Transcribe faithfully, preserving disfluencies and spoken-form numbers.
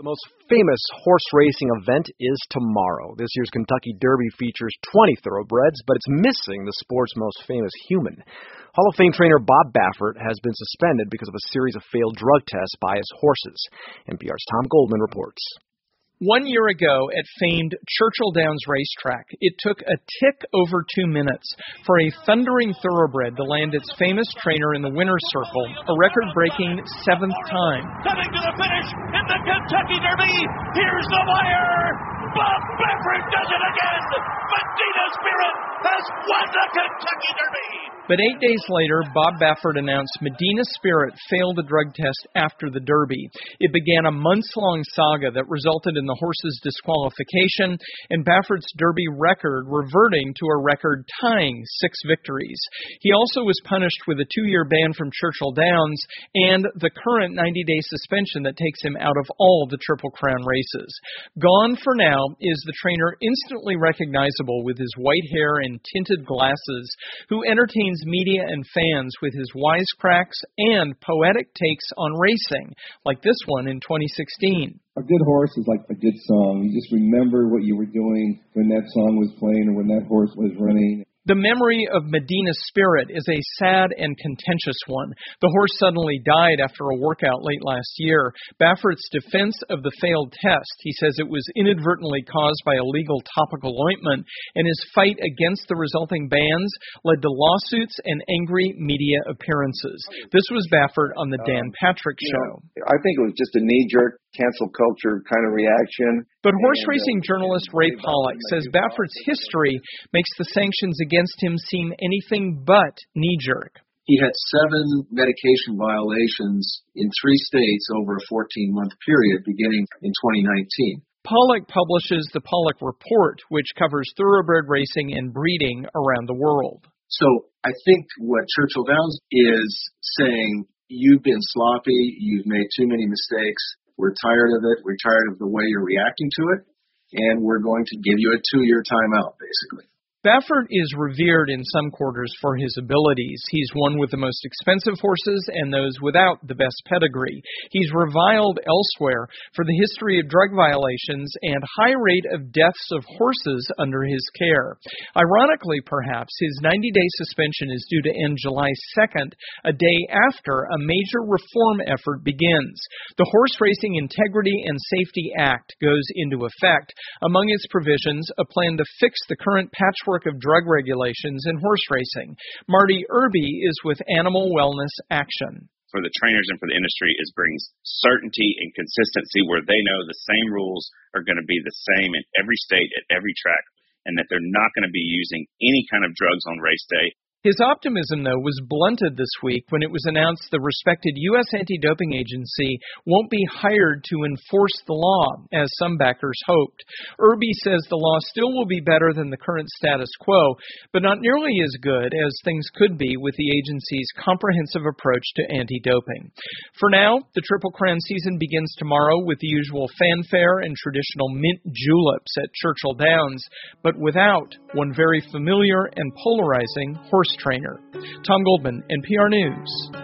The most famous horse racing event is tomorrow. This year's Kentucky Derby features twenty thoroughbreds, but it's missing the sport's most famous human. Hall of Fame trainer Bob Baffert has been suspended because of a series of failed drug tests by his horses. N P R's Tom Goldman reports. One year ago at famed Churchill Downs Racetrack, it took a tick over two minutes for a thundering thoroughbred to land its famous trainer in the winner's circle, a record-breaking seventh time. Coming to the finish in the Kentucky Derby, here's the wire! Bob Baffert does it again! Medina Spirit has won the Kentucky Derby! But eight days later, Bob Baffert announced Medina Spirit failed a drug test after the Derby. It began a months-long saga that resulted in the horse's disqualification and Baffert's Derby record reverting to a record-tying six victories. He also was punished with a two-year ban from Churchill Downs and the current ninety-day suspension that takes him out of all the Triple Crown races. Gone for now is the trainer instantly recognizable with his white hair and tinted glasses, who entertains media and fans with his wisecracks and poetic takes on racing, like this one in twenty sixteen. A good horse is like a good song. You just remember what you were doing when that song was playing or when that horse was running. The memory of Medina Spirit is a sad and contentious one. The horse suddenly died after a workout late last year. Baffert's defense of the failed test, he says it was inadvertently caused by illegal topical ointment, and his fight against the resulting bans led to lawsuits and angry media appearances. This was Baffert on the Dan Patrick Show. You know, I think it was just a knee-jerk cancel culture kind of reaction. But horse racing journalist Ray Pollock says Baffert's history makes the sanctions against him seem anything but knee-jerk. He had seven medication violations in three states over a fourteen-month period beginning in twenty nineteen. Pollock publishes the Pollock Report, which covers thoroughbred racing and breeding around the world. So I think what Churchill Downs is saying, you've been sloppy, you've made too many mistakes, we're tired of it, we're tired of the way you're reacting to it, and we're going to give you a two-year timeout, basically. Baffert is revered in some quarters for his abilities. He's won with the most expensive horses and those without the best pedigree. He's reviled elsewhere for the history of drug violations and high rate of deaths of horses under his care. Ironically, perhaps, his ninety-day suspension is due to end July second, a day after a major reform effort begins. The Horse Racing Integrity and Safety Act goes into effect. Among its provisions, a plan to fix the current patchwork of drug regulations in horse racing. Marty Irby is with Animal Wellness Action. For the trainers and for the industry, it brings certainty and consistency where they know the same rules are going to be the same in every state at every track, and that they're not going to be using any kind of drugs on race day. His optimism, though, was blunted this week when it was announced the respected U S anti-doping agency won't be hired to enforce the law, as some backers hoped. Irby says the law still will be better than the current status quo, but not nearly as good as things could be with the agency's comprehensive approach to anti-doping. For now, the Triple Crown season begins tomorrow with the usual fanfare and traditional mint juleps at Churchill Downs, but without one very familiar and polarizing horse trainer. Tom Goldman, N P R News.